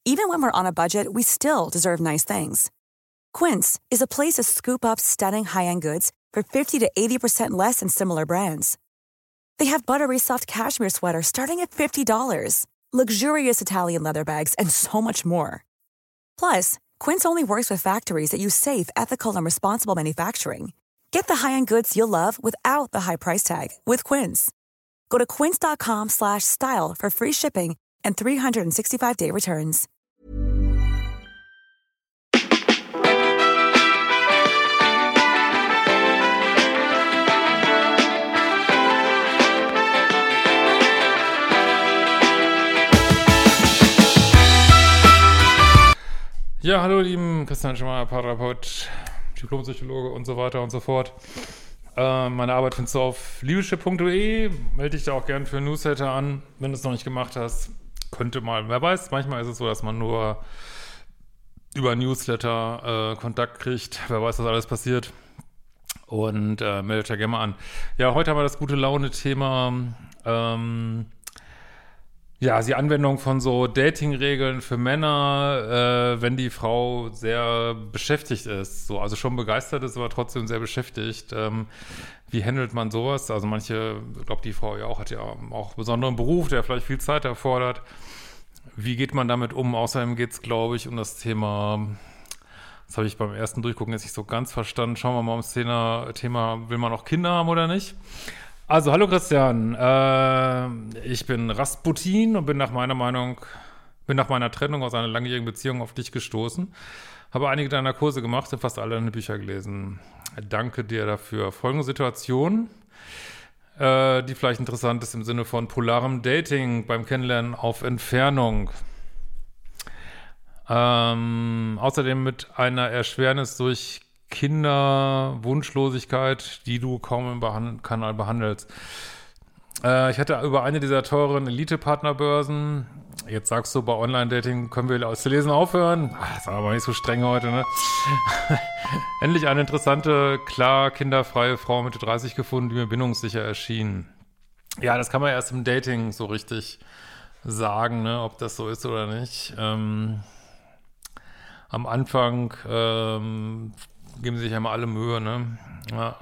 Even when we're on a budget, we still deserve nice things. Quince is a place to scoop up stunning high-end goods for 50 to 80% less than similar brands. They have buttery soft cashmere sweaters starting at $50, luxurious Italian leather bags, and so much more. Plus, Quince only works with factories that use safe, ethical, and responsible manufacturing. Get the high-end goods you'll love without the high price tag with Quince. Go to quince.com/style for free shipping and 365-day returns. Ja, hallo lieben, Christian Schemeier, Paartherapeut, Diplompsychologe und so weiter und so fort. Meine Arbeit findest du auf liebeschip.de. Melde dich da auch gern für einen Newsletter an, wenn du es noch nicht gemacht hast. Könnte mal, wer weiß, manchmal ist es so, dass man nur über Newsletter Kontakt kriegt. Wer weiß, was alles passiert. Und meldet da gerne mal an. Ja, heute haben wir das gute Laune-Thema. Ja, die Anwendung von so Dating-Regeln für Männer, wenn die Frau sehr beschäftigt ist, so, also schon begeistert ist, aber trotzdem sehr beschäftigt. Wie handelt man sowas? Also manche, ich glaube, die Frau ja auch hat ja auch einen besonderen Beruf, der vielleicht viel Zeit erfordert. Wie geht man damit um? Außerdem geht es, glaube ich, um das Thema, das habe ich beim ersten Durchgucken jetzt nicht so ganz verstanden. Schauen wir mal ums Thema, will man auch Kinder haben oder nicht? Also, hallo Christian, ich bin Rasputin und bin nach meiner Trennung aus einer langjährigen Beziehung auf dich gestoßen. Habe einige deiner Kurse gemacht und fast alle deine Bücher gelesen. Danke dir dafür. Folgende Situation, die vielleicht interessant ist im Sinne von polarem Dating beim Kennenlernen auf Entfernung. Außerdem mit einer Erschwernis durch Kinderwunschlosigkeit, die du kaum im Kanal behandelst. Ich hatte über eine dieser teuren Elite-Partnerbörsen, jetzt sagst du, bei Online-Dating können wir zu lesen aufhören. Das ist aber nicht so streng heute, ne? Endlich eine interessante, klar kinderfreie Frau Mitte 30 gefunden, die mir bindungssicher erschien. Ja, das kann man erst im Dating so richtig sagen, ne, ob das so ist oder nicht. Am Anfang geben sie sich ja mal alle Mühe, ne? Ja.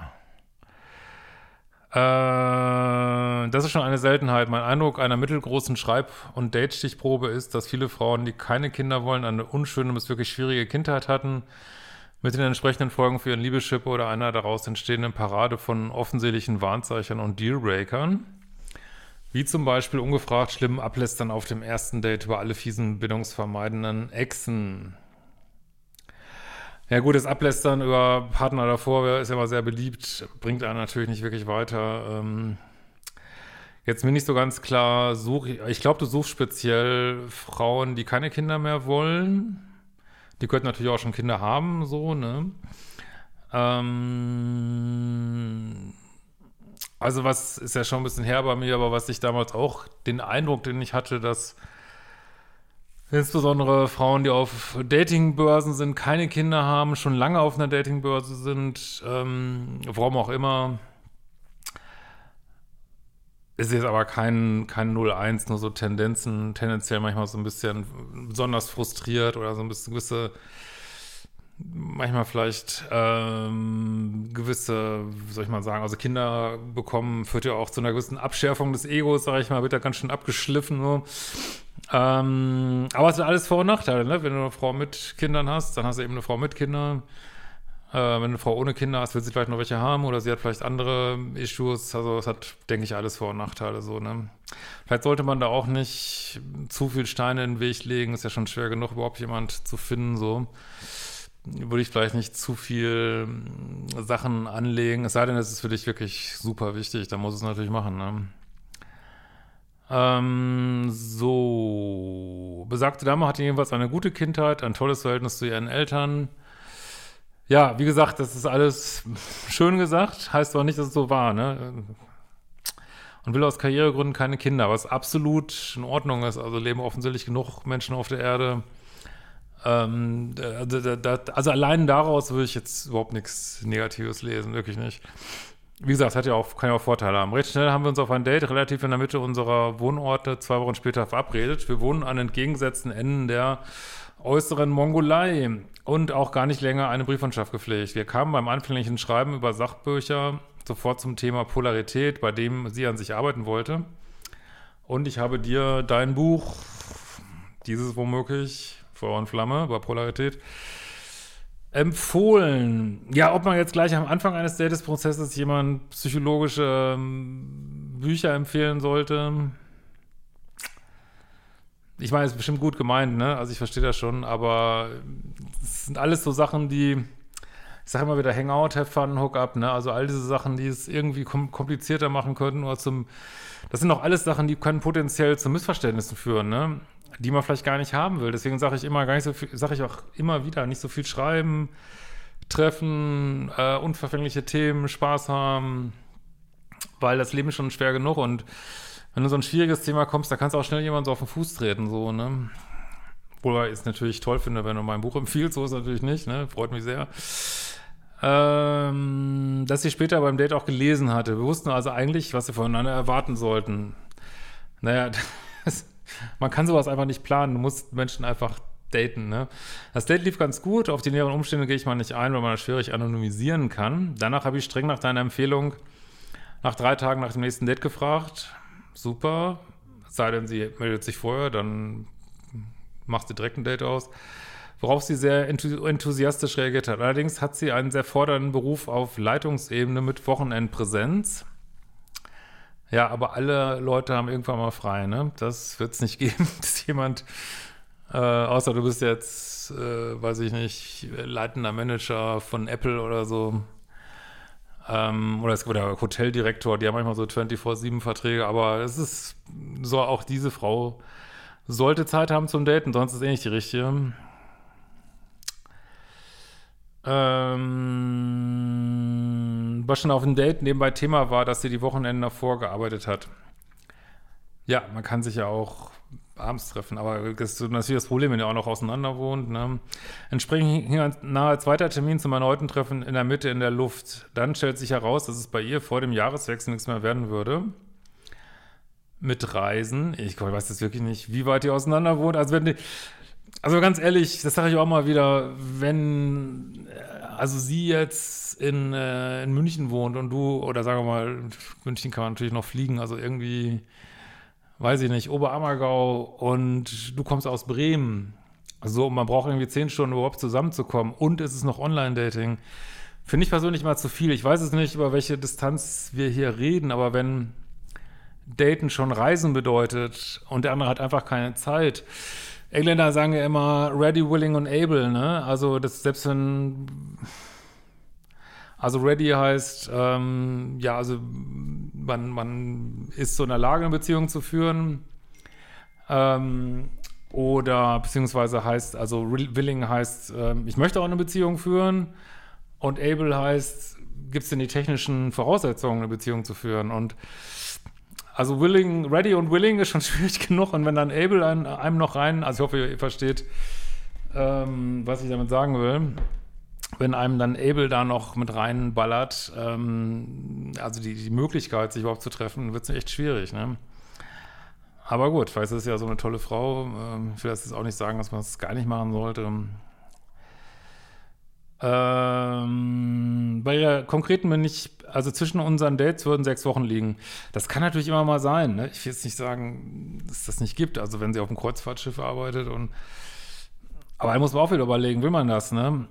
Das ist schon eine Seltenheit. Mein Eindruck einer mittelgroßen Schreib- und Date-Stichprobe ist, dass viele Frauen, die keine Kinder wollen, eine unschöne bis wirklich schwierige Kindheit hatten, mit den entsprechenden Folgen für ihren Liebeschip oder einer daraus entstehenden Parade von offensichtlichen Warnzeichen und Dealbreakern. Wie zum Beispiel ungefragt schlimm Ablästern auf dem ersten Date über alle fiesen, bindungsvermeidenden Exen. Ja gut, das Ablästern über Partner davor ist ja immer sehr beliebt, bringt einen natürlich nicht wirklich weiter. Jetzt mir nicht so ganz klar, ich glaube, du suchst speziell Frauen, die keine Kinder mehr wollen. Die könnten natürlich auch schon Kinder haben, so, ne? Also was ist ja schon ein bisschen her bei mir, aber was ich damals auch, den Eindruck, den ich hatte, dass insbesondere Frauen, die auf Datingbörsen sind, keine Kinder haben, schon lange auf einer Datingbörse sind, warum auch immer, ist jetzt aber kein 0-1, nur so tendenziell manchmal so ein bisschen besonders frustriert oder so ein bisschen manchmal vielleicht gewisse, wie soll ich mal sagen, also Kinder bekommen, führt ja auch zu einer gewissen Abschärfung des Egos, sage ich mal, wird da ganz schön abgeschliffen, so. Aber es sind alles Vor- und Nachteile, ne? Wenn du eine Frau mit Kindern hast, dann hast du eben eine Frau mit Kindern. Wenn du eine Frau ohne Kinder hast, wird sie vielleicht noch welche haben oder sie hat vielleicht andere Issues. Also es hat, denke ich, alles Vor- und Nachteile, so, ne? Vielleicht sollte man da auch nicht zu viel Steine in den Weg legen. Ist ja schon schwer genug, überhaupt jemand zu finden, so. Würde ich vielleicht nicht zu viel Sachen anlegen. Es sei denn, es ist für dich wirklich super wichtig, dann muss es natürlich machen, ne? So, besagte Dame hatte jedenfalls eine gute Kindheit, ein tolles Verhältnis zu ihren Eltern. Ja, wie gesagt, das ist alles schön gesagt, heißt aber nicht, dass es so war, ne? Und will aus Karrieregründen keine Kinder, was absolut in Ordnung ist. Also leben offensichtlich genug Menschen auf der Erde. Also allein daraus würde ich jetzt überhaupt nichts Negatives lesen, wirklich nicht. Wie gesagt, kann ja auch Vorteile haben. Recht schnell haben wir uns auf ein Date relativ in der Mitte unserer Wohnorte 2 Wochen später verabredet. Wir wohnen an entgegengesetzten Enden der äußeren Mongolei und auch gar nicht länger eine Briefmannschaft gepflegt. Wir kamen beim anfänglichen Schreiben über Sachbücher sofort zum Thema Polarität, bei dem sie an sich arbeiten wollte. Und ich habe dir dein Buch, dieses womöglich, Feuer und Flamme, über Polarität, empfohlen. Ja, ob man jetzt gleich am Anfang eines Dates-Prozesses jemand psychologische Bücher empfehlen sollte. Ich meine, es ist bestimmt gut gemeint, ne? Also ich verstehe das schon, aber es sind alles so Sachen, die, ich sage immer wieder Hangout, Have Fun, Hook Up, ne? Also all diese Sachen, die es irgendwie komplizierter machen könnten oder das sind auch alles Sachen, die können potenziell zu Missverständnissen führen, ne? Die man vielleicht gar nicht haben will. Deswegen sage ich immer gar nicht so viel, sage ich auch immer wieder, nicht so viel schreiben, treffen, unverfängliche Themen, Spaß haben, weil das Leben ist schon schwer genug und wenn du so ein schwieriges Thema kommst, da kannst du auch schnell jemand so auf den Fuß treten, so, ne? Obwohl ich es natürlich toll finde, wenn du mein Buch empfiehlst, so ist es natürlich nicht, ne? Freut mich sehr. Dass sie später beim Date auch gelesen hatte. Wir wussten also eigentlich, was sie voneinander erwarten sollten. Naja, man kann sowas einfach nicht planen. Du musst Menschen einfach daten, ne? Das Date lief ganz gut. Auf die näheren Umstände gehe ich mal nicht ein, weil man das schwierig anonymisieren kann. Danach habe ich streng nach deiner Empfehlung nach 3 Tagen nach dem nächsten Date gefragt. Super. Es sei denn, sie meldet sich vorher, dann machst du direkt ein Date aus. Worauf sie sehr enthusiastisch reagiert hat. Allerdings hat sie einen sehr fordernden Beruf auf Leitungsebene mit Wochenendpräsenz. Ja, aber alle Leute haben irgendwann mal frei, ne? Das wird es nicht geben, dass jemand, außer du bist jetzt, weiß ich nicht, leitender Manager von Apple oder so, oder Hoteldirektor, die haben manchmal so 24/7 Verträge, aber es ist so, auch diese Frau sollte Zeit haben zum Daten, sonst ist eh nicht die richtige. Was schon auf dem Date nebenbei Thema war, dass sie die Wochenenden davor gearbeitet hat. Ja, man kann sich ja auch abends treffen, aber das ist natürlich das Problem, wenn ihr auch noch auseinander wohnt, ne? Entsprechend hing ein nahe zweiter Termin zum erneuten Treffen in der Mitte in der Luft. Dann stellt sich heraus, dass es bei ihr vor dem Jahreswechsel nichts mehr werden würde. Mit Reisen. Ich weiß jetzt wirklich nicht, wie weit ihr auseinander wohnt. Also ganz ehrlich, das sage ich auch mal wieder, wenn also sie jetzt in München wohnt und du, oder sagen wir mal, München kann man natürlich noch fliegen, also irgendwie, weiß ich nicht, Oberammergau und du kommst aus Bremen. Also man braucht irgendwie 10 Stunden überhaupt zusammenzukommen und es ist noch Online-Dating. Finde ich persönlich mal zu viel. Ich weiß es nicht, über welche Distanz wir hier reden, aber wenn Daten schon Reisen bedeutet und der andere hat einfach keine Zeit. Engländer sagen ja immer ready, willing und able, ne? Also das selbst wenn, also ready heißt, also man ist so in der Lage, eine Beziehung zu führen, oder beziehungsweise heißt, also willing heißt, ich möchte auch eine Beziehung führen und able heißt, gibt es denn die technischen Voraussetzungen, eine Beziehung zu führen und also willing, ready und willing ist schon schwierig genug und wenn dann able einem noch rein, also ich hoffe, ihr versteht, was ich damit sagen will, wenn einem dann able da noch mit reinballert, also die Möglichkeit, sich überhaupt zu treffen, wird es echt schwierig, ne? Aber gut, vielleicht ist es ja so eine tolle Frau, ich will jetzt auch nicht sagen, dass man es gar nicht machen sollte. Bei der konkreten bin ich, also zwischen unseren Dates würden 6 Wochen liegen. Das kann natürlich immer mal sein, ne? Ich will jetzt nicht sagen, dass es das nicht gibt. Also wenn sie auf dem Kreuzfahrtschiff arbeitet aber da muss man auch wieder überlegen, will man das, ne?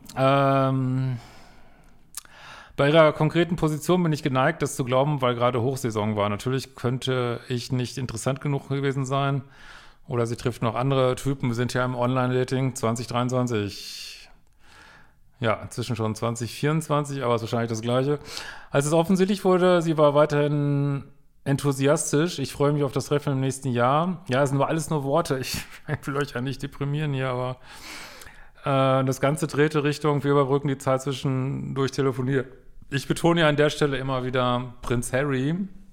Bei ihrer konkreten Position bin ich geneigt, das zu glauben, weil gerade Hochsaison war. Natürlich könnte ich nicht interessant genug gewesen sein. Oder sie trifft noch andere Typen. Wir sind ja im Online-Dating 2023. Ja, inzwischen schon 2024, aber es ist wahrscheinlich das Gleiche. Als es offensichtlich wurde, sie war weiterhin enthusiastisch. Ich freue mich auf das Treffen im nächsten Jahr. Ja, es sind alles nur Worte. Ich will euch ja nicht deprimieren hier, aber das Ganze drehte Richtung, wir überbrücken die Zeit zwischendurch telefoniert. Ich betone ja an der Stelle immer wieder Prinz Harry,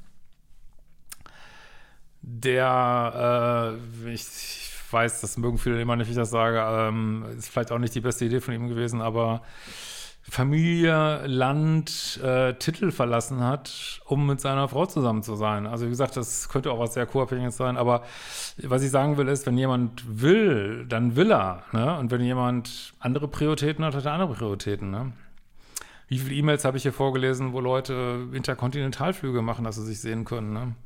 der, ich weiß, das mögen viele immer nicht, wie ich das sage, ist vielleicht auch nicht die beste Idee von ihm gewesen, aber Familie, Land, Titel verlassen hat, um mit seiner Frau zusammen zu sein. Also wie gesagt, das könnte auch was sehr Co-Abhängiges sein, aber was ich sagen will ist, wenn jemand will, dann will er, ne? Und wenn jemand andere Prioritäten hat, hat er andere Prioritäten, ne? Wie viele E-Mails habe ich hier vorgelesen, wo Leute Interkontinentalflüge machen, dass sie sich sehen können, ne?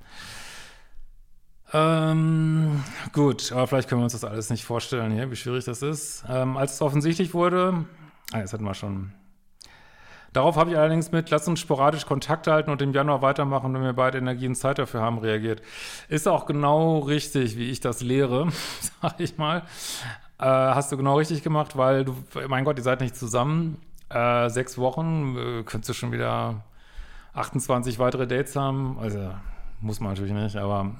Gut, aber vielleicht können wir uns das alles nicht vorstellen hier, wie schwierig das ist. Als es offensichtlich wurde, das hatten wir schon. Darauf habe ich allerdings mit, lass uns sporadisch Kontakt halten und im Januar weitermachen, wenn wir beide Energie und Zeit dafür haben, reagiert. Ist auch genau richtig, wie ich das lehre, sag ich mal. Hast du genau richtig gemacht, weil du, mein Gott, ihr seid nicht zusammen. 6 Wochen, könntest du schon wieder 28 weitere Dates haben. Also, muss man natürlich nicht, aber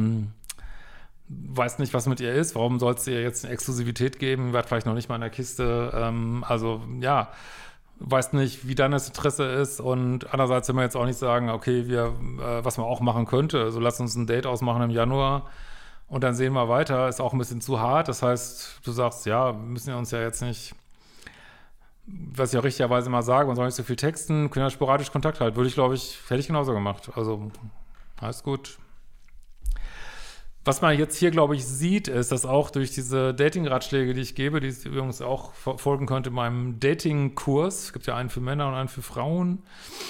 weiß nicht, was mit ihr ist. Warum sollst du ihr jetzt eine Exklusivität geben? Wird vielleicht noch nicht mal in der Kiste. Also, ja, weiß nicht, wie dein Interesse ist und andererseits will man jetzt auch nicht sagen, okay, was man auch machen könnte, also lass uns ein Date ausmachen im Januar und dann sehen wir weiter, ist auch ein bisschen zu hart, das heißt, du sagst, ja, wir müssen ja uns ja jetzt nicht, was ich auch richtigerweise mal sage, man soll nicht so viel texten, können ja sporadisch Kontakt halten, hätte ich genauso gemacht, also, alles gut. Was man jetzt hier, glaube ich, sieht, ist, dass auch durch diese Dating-Ratschläge, die ich gebe, die es übrigens auch folgen könnte in meinem Dating-Kurs, es gibt ja einen für Männer und einen für Frauen,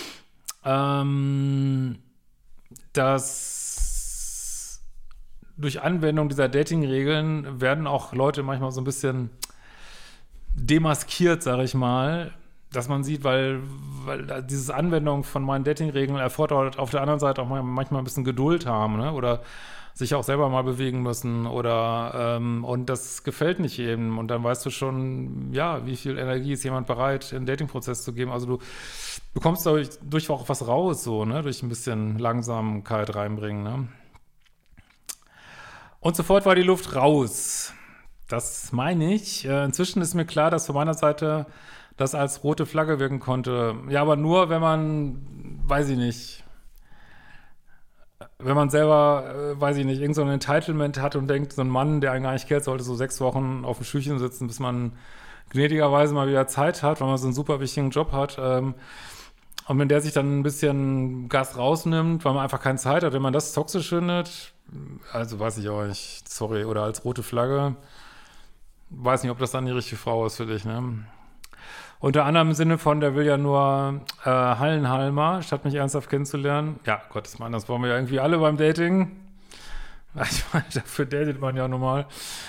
dass durch Anwendung dieser Dating-Regeln werden auch Leute manchmal so ein bisschen demaskiert, sage ich mal, dass man sieht, weil diese Anwendung von meinen Dating-Regeln erfordert auf der anderen Seite auch manchmal ein bisschen Geduld haben, ne? Oder sich auch selber mal bewegen müssen oder und das gefällt nicht jedem und dann weißt du schon, ja, wie viel Energie ist jemand bereit, in den Dating-Prozess zu geben. Also du bekommst durch auch was raus, so, ne, durch ein bisschen Langsamkeit reinbringen, ne. Und sofort war die Luft raus. Das meine ich. Inzwischen ist mir klar, dass von meiner Seite das als rote Flagge wirken konnte. Ja, aber nur, wenn man, weiß ich nicht, wenn man selber, weiß ich nicht, irgend so ein Entitlement hat und denkt, so ein Mann, der einen gar nicht kennt, sollte so 6 Wochen auf dem Stühlchen sitzen, bis man gnädigerweise mal wieder Zeit hat, weil man so einen super wichtigen Job hat. Und wenn der sich dann ein bisschen Gas rausnimmt, weil man einfach keine Zeit hat, wenn man das toxisch findet, also weiß ich auch nicht, sorry, oder als rote Flagge, weiß nicht, ob das dann die richtige Frau ist für dich, ne? Unter anderem im Sinne von, der will ja nur Hallenhalmer, statt mich ernsthaft kennenzulernen. Ja, Gottes Mann, das wollen wir ja irgendwie alle beim Dating. Ich meine, dafür datet man ja normal.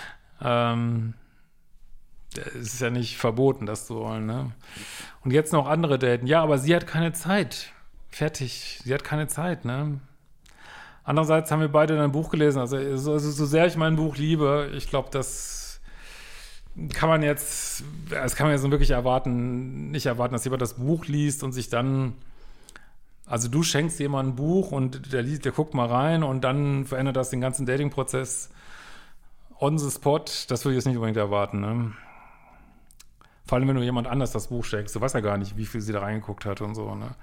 Es ist ja nicht verboten, das zu wollen, ne? Und jetzt noch andere daten. Ja, aber sie hat keine Zeit. Fertig. Sie hat keine Zeit, ne? Andererseits haben wir beide ein Buch gelesen. Also so sehr ich mein Buch liebe, ich glaube, das kann man jetzt wirklich nicht erwarten, dass jemand das Buch liest und sich dann, also du schenkst jemandem ein Buch und der guckt mal rein und dann verändert das den ganzen Dating-Prozess on the spot. Das würde ich jetzt nicht unbedingt erwarten, ne? Vor allem, wenn du jemand anders das Buch schenkst. Du weißt ja gar nicht, wie viel sie da reingeguckt hat und so, ne?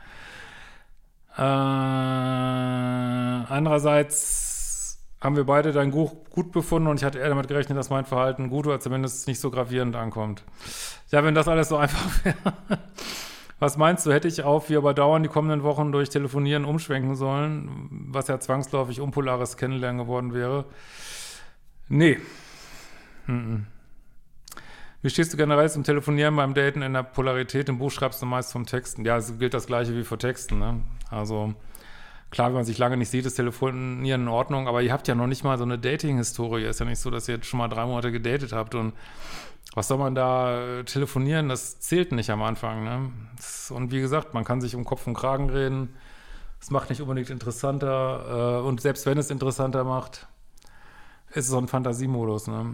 Andererseits haben wir beide dein Buch gut befunden und ich hatte eher damit gerechnet, dass mein Verhalten gut oder zumindest nicht so gravierend ankommt. Ja, wenn das alles so einfach wäre. Was meinst du, hätte ich auf wir aber dauernd die kommenden Wochen durch Telefonieren umschwenken sollen, was ja zwangsläufig unpolares Kennenlernen geworden wäre? Nee. Wie stehst du generell zum Telefonieren beim Daten in der Polarität? Im Buch schreibst du meist vom Texten. Ja, es gilt das Gleiche wie vor Texten, ne? Also klar, wenn man sich lange nicht sieht, ist Telefonieren in Ordnung, aber ihr habt ja noch nicht mal so eine Dating-Historie. Ist ja nicht so, dass ihr jetzt schon mal 3 Monate gedatet habt und was soll man da telefonieren? Das zählt nicht am Anfang, ne? Und wie gesagt, man kann sich um Kopf und Kragen reden. Es macht nicht unbedingt interessanter und selbst wenn es interessanter macht, ist es so ein Fantasiemodus, ne?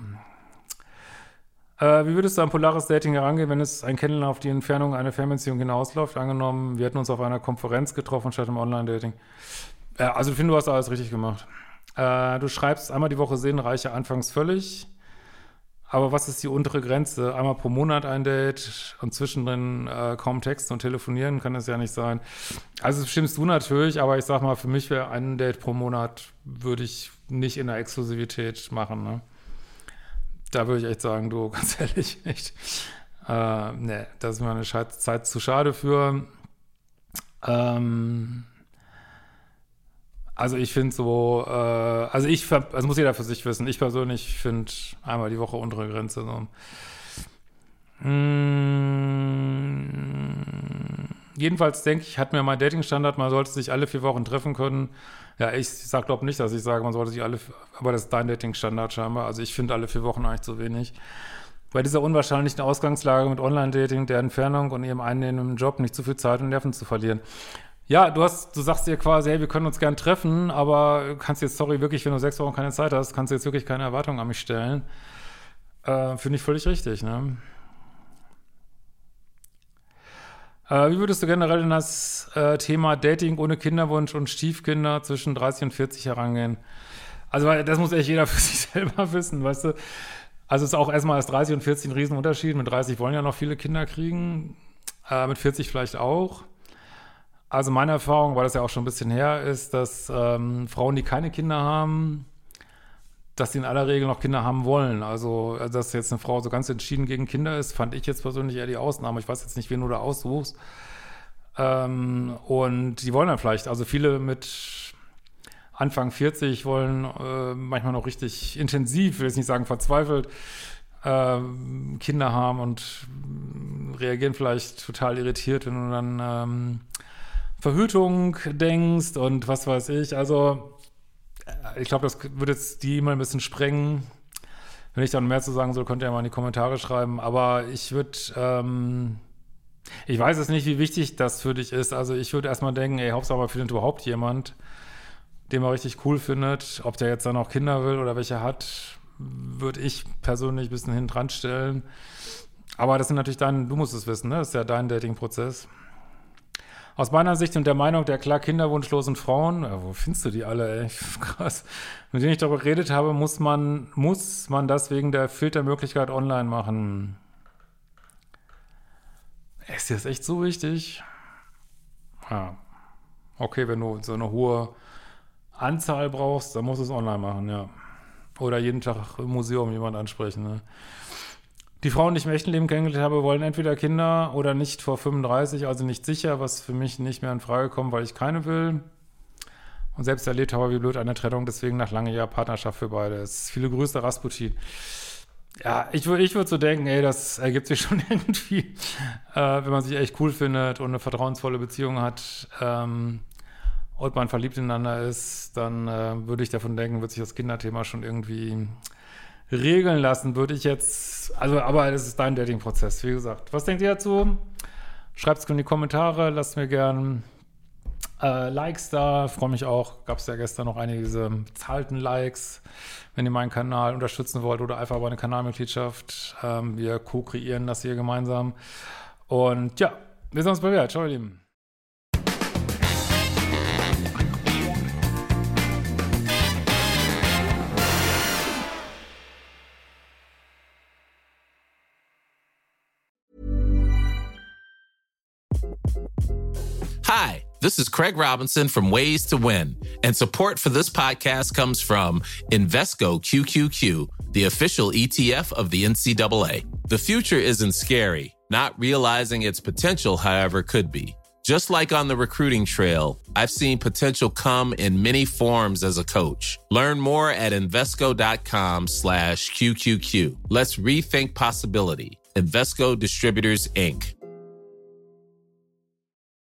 Wie würdest du an polares Dating herangehen, wenn es ein Kennenlernen auf die Entfernung einer Fernbeziehung hinausläuft? Angenommen, wir hätten uns auf einer Konferenz getroffen statt im Online-Dating. Also ich finde, du hast alles richtig gemacht. Du schreibst, einmal die Woche sehen reiche anfangs völlig. Aber was ist die untere Grenze? Einmal pro Monat ein Date und zwischendrin kaum texten und telefonieren, kann das ja nicht sein. Also das stimmst du natürlich, aber ich sag mal, für mich wäre ein Date pro Monat, würde ich nicht in der Exklusivität machen, ne? Da würde ich echt sagen, du, ganz ehrlich, echt. Nee, da ist mir eine Zeit zu schade für. Also ich finde so, also muss jeder für sich wissen. Ich persönlich finde einmal die Woche untere Grenze so. Jedenfalls denke ich, hat mir mein Dating-Standard, man sollte sich alle 4 Wochen treffen können. Ja, ich glaube nicht, dass ich sage, man sollte sich aber das ist dein Dating-Standard scheinbar. Also ich finde alle 4 Wochen eigentlich zu wenig. Bei dieser unwahrscheinlichen Ausgangslage mit Online-Dating, der Entfernung und ihrem einnehmenden Job nicht zu viel Zeit und Nerven zu verlieren. Ja, du sagst dir quasi, hey, wir können uns gern treffen, aber kannst jetzt, wirklich, wenn du 6 Wochen keine Zeit hast, kannst du jetzt wirklich keine Erwartungen an mich stellen. Finde ich völlig richtig, ne? Wie würdest du generell in das Thema Dating ohne Kinderwunsch und Stiefkinder zwischen 30 und 40 herangehen? Also, das muss echt jeder für sich selber wissen, weißt du? Also, es ist auch erstmal als 30 und 40 ein Riesenunterschied. Mit 30 wollen ja noch viele Kinder kriegen, mit 40 vielleicht auch. Also, meine Erfahrung, weil das ja auch schon ein bisschen her ist, dass Frauen, die keine Kinder haben, dass sie in aller Regel noch Kinder haben wollen. Also, dass jetzt eine Frau so ganz entschieden gegen Kinder ist, fand ich jetzt persönlich eher die Ausnahme. Ich weiß jetzt nicht, wen du da aussuchst. Und die wollen dann vielleicht, also viele mit Anfang 40 wollen manchmal noch richtig intensiv, will jetzt nicht sagen verzweifelt, Kinder haben und reagieren vielleicht total irritiert, wenn du dann Verhütung denkst und was weiß ich. Also ich glaube, das würde jetzt die mal ein bisschen sprengen. Wenn ich dann mehr zu sagen soll, könnt ihr ja mal in die Kommentare schreiben. Aber ich würde, ich weiß jetzt nicht, wie wichtig das für dich ist. Also ich würde erstmal denken, ey, Hauptsache findet überhaupt jemand, den man richtig cool findet. Ob der jetzt dann auch Kinder will oder welche hat, würde ich persönlich ein bisschen hinten dran stellen. Aber das sind natürlich du musst es wissen, ne? Das ist ja dein Dating-Prozess. Aus meiner Sicht und der Meinung der klar kinderwunschlosen Frauen, wo findest du die alle, ey? Krass. Mit denen ich darüber geredet habe, muss man das wegen der Filtermöglichkeit online machen. Ist dir das echt so wichtig? Ja. Okay, wenn du so eine hohe Anzahl brauchst, dann musst du es online machen, ja. Oder jeden Tag im Museum jemand ansprechen, ne? Die Frauen, die ich im echten Leben kennengelernt habe, wollen entweder Kinder oder nicht vor 35, also nicht sicher, was für mich nicht mehr in Frage kommt, weil ich keine will. Und selbst erlebt habe, wie blöd eine Trennung, deswegen nach langem Jahr Partnerschaft für beide ist. Viele Grüße, Rasputin. Ja, ich würde so denken, ey, das ergibt sich schon irgendwie, wenn man sich echt cool findet und eine vertrauensvolle Beziehung hat und man verliebt ineinander ist, dann würde ich davon denken, wird sich das Kinderthema schon irgendwie regeln lassen, würde ich jetzt, also, aber das ist dein Dating-Prozess, wie gesagt. Was denkt ihr dazu? Schreibt es in die Kommentare, lasst mir gern Likes da, freue mich auch, gab es ja gestern noch einige diese bezahlten Likes, wenn ihr meinen Kanal unterstützen wollt oder einfach über eine Kanalmitgliedschaft. Wir co-kreieren das hier gemeinsam. Und ja, wir sehen uns bald wieder. Ciao, ihr Lieben. Hi, this is Craig Robinson from Ways to Win, and support for this podcast comes from Invesco QQQ, the official ETF of the NCAA. The future isn't scary. Not realizing its potential, however, could be. Just like on the recruiting trail, I've seen potential come in many forms as a coach. Learn more at Invesco.com/QQQ. Let's rethink possibility. Invesco Distributors, Inc.